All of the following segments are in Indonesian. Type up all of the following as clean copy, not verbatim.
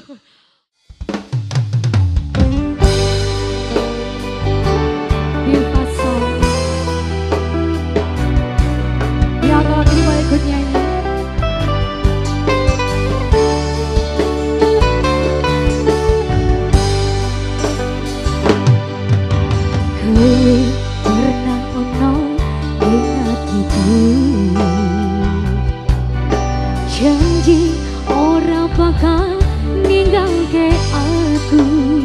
Janji ora bakal ninggal ke aku.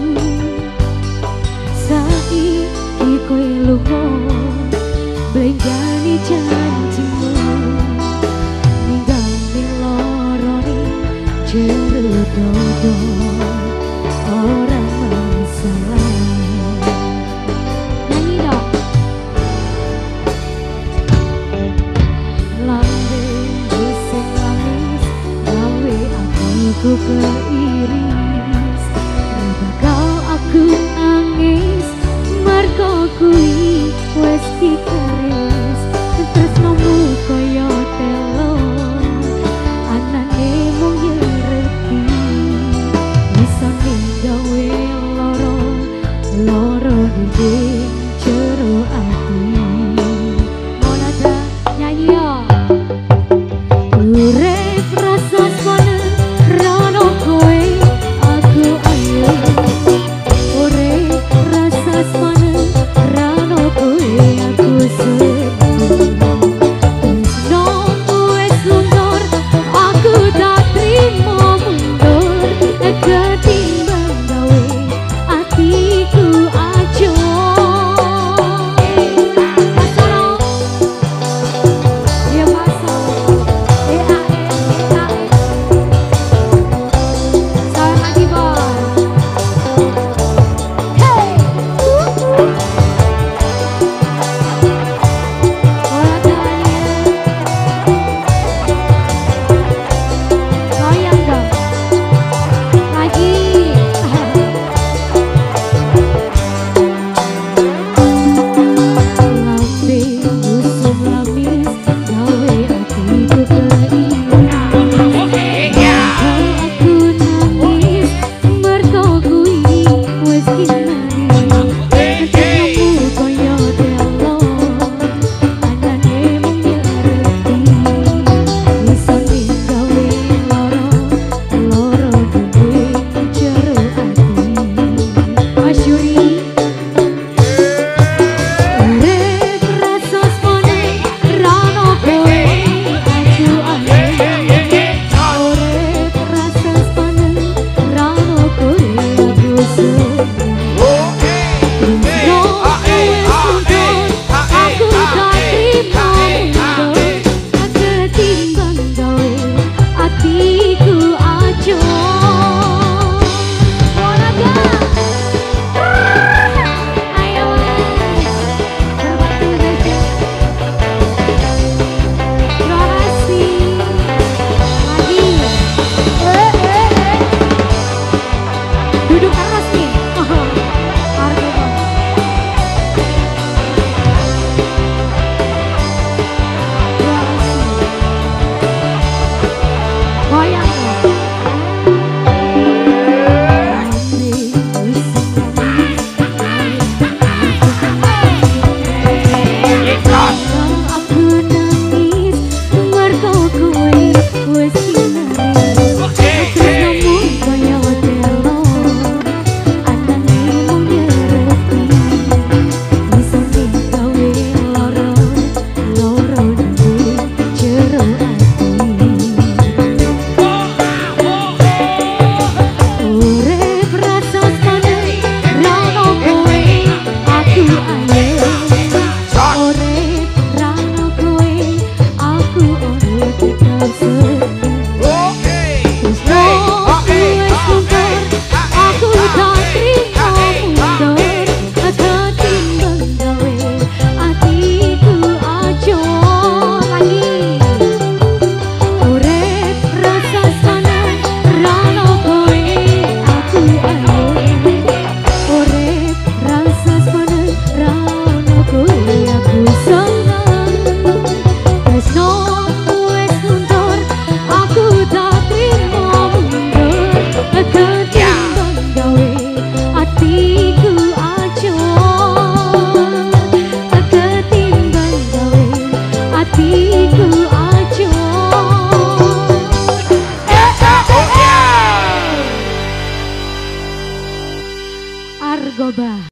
Saiki kowe lunga blenjani janjimu, ninggal lorone jero dodo ora masalah. Nyanyi dong. Aku keiris, bakal aku nangis, mergo kuwi wis dikeris. Tresnomu kaya telo, anane mung yereti, bisa gawe loro di jero ati. Monada nyanyi ya. Urip rasa semono rano kowe aku ayo, urip rasa semono rano kowe aku sedih. Tresnomu wis luntur, aku tak trimo mundur, ketimbang gawe atiku aja. Lagi coba.